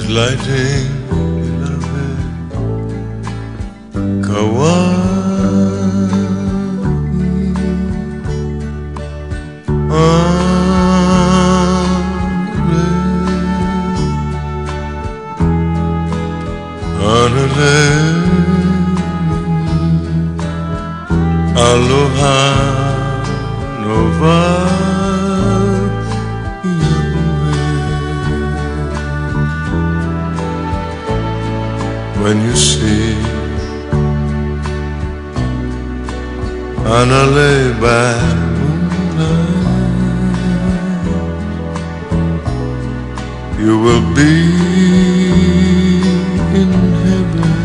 lighting, beloved, Kauai. Anale, aloha nova. When you see Anale by moonlight, you will be in heaven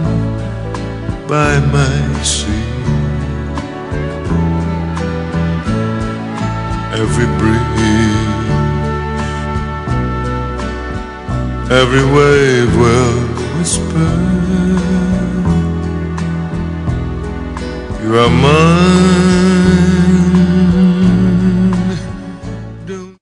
by my sea. Every breeze, every wave will whisper, you are mine.